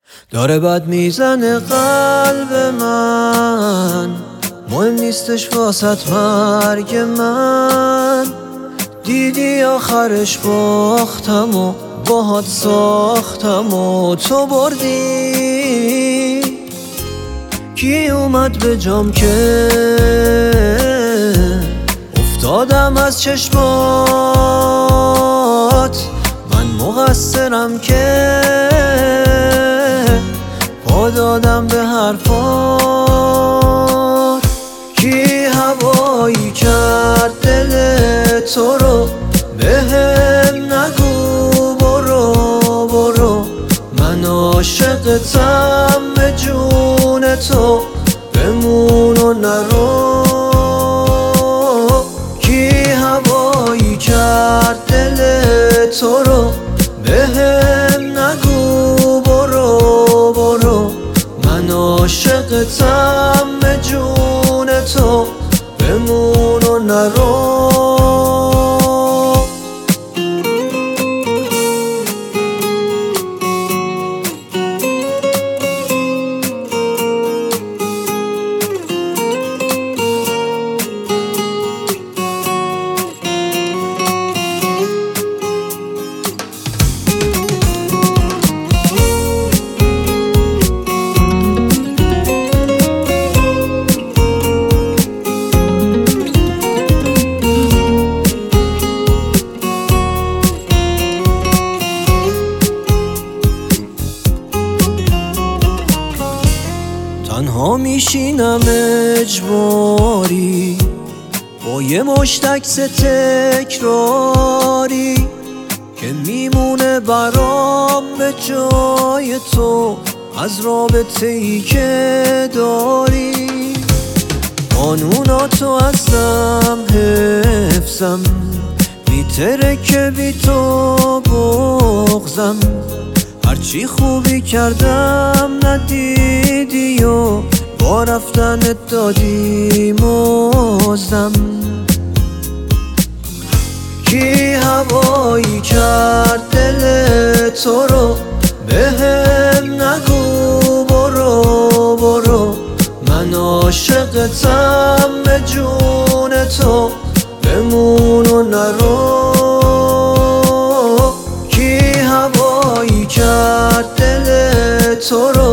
داره بد میزنه قلب من، مهم نیستش واسط مرگ من. دیدی آخرش باختم و باهات ساختم و تو بردی. کی اومد به جام که افتادم از چشمات؟ من مقصرم که پا دادم به حرفات. کی هوایی کرد دل تو رو؟ بهم نگو برو برو، من عاشقتم به جون تو، بمون و نرو. کی هوایی کرد دل تو رو؟ بهم نگو برو برو، من عاشقتم به جون تو، بمون و نرو. تنها میشینم اجباری با یه مشت عکس تکراری که میمونه برام به جای تو از رابطه ای که داری. قانوناتو ازم حفظم، میترکه بی تو بغضم. هرچی خوبی کردم ندیدی و با رفتنت دادی مزدم. کی هوایی کرد دل تو رو؟ بهم نگو برو برو، من عاشقتم به جون تو، بمون و نرو. کی هوایی کرد دل تو رو؟